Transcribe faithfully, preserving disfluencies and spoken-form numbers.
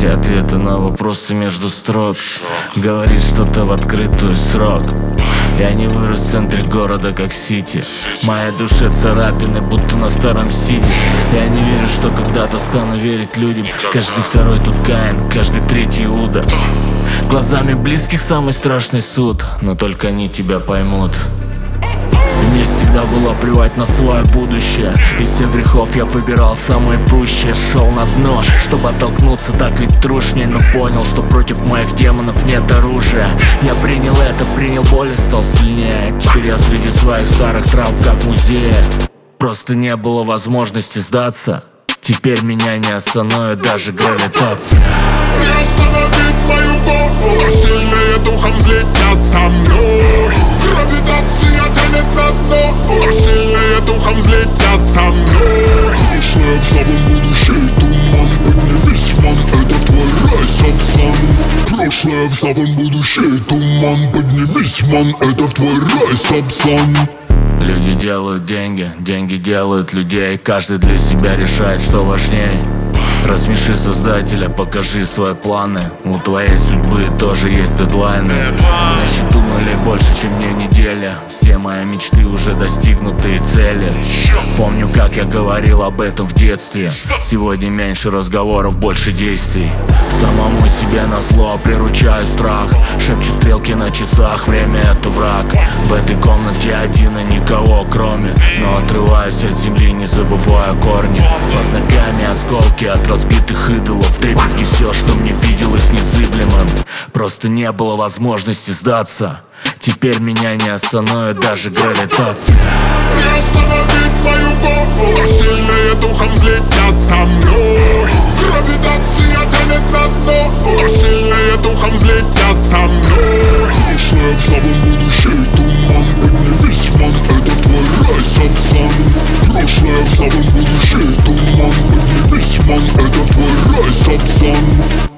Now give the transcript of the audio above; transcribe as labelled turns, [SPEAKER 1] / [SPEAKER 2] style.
[SPEAKER 1] все ответы на вопросы между строк. Говорит что-то в открытую срок. Я не вырос в центре города, как Сити. Моя душа царапины, будто на старом сиде. Я не верю, что когда-то стану верить людям. Каждый второй тут Каин, каждый третий Иуда. Глазами близких самый страшный суд, но только они тебя поймут. Мне всегда было плевать на свое будущее. Из всех грехов я выбирал самое пущее. Шел на дно, чтобы оттолкнуться, так ведь трушнее. Но понял, что против моих демонов нет оружия. Я принял это, принял боль и стал сильнее. Теперь я среди своих старых трав, как музея. Просто не было возможности сдаться. Теперь меня не остановит даже гравитация.
[SPEAKER 2] Не остановить мою голову, сильные духом взлетят со мной. Гравитация тянет на дно, а сильные духом взлетят со мной. Прошлое в самом будущее, туман, поднимись, ман, это в твой рай, сапсан. Прошлое в самом будущее, туман, поднимись, ман, это в твой рай, сапсан.
[SPEAKER 1] Люди делают деньги, деньги делают людей. Каждый для себя решает, что важнее. Рассмеши создателя, покажи свои планы. У твоей судьбы тоже есть дедлайны. На счету нулей больше, чем мне неделя. Все мои мечты уже достигнутые цели. Помню, как я говорил об этом в детстве. Сегодня меньше разговоров, больше действий. Самому себе назло приручаю страх. Шепчу стрелки на часах, время это враг. В этой комнате один и никого кроме. Но отрываюсь от земли, не забывая корни. Под ногами осколки от разбитых идолов. Вдребезги все, что мне виделось незыблемым. Просто не было возможности сдаться. Теперь меня не остановит даже гравитация.
[SPEAKER 2] Не остановить мою голову, сильные духом взлетят со мной. Гравитация тянет на дно, а сильные духом взлетят со мной. Прошлое в самом будущее, туман, поднимись, ман, это в твой рай, сапсан. Прошлое в самом будущее, туман, поднимись, ман, это в твой рай, сапсан.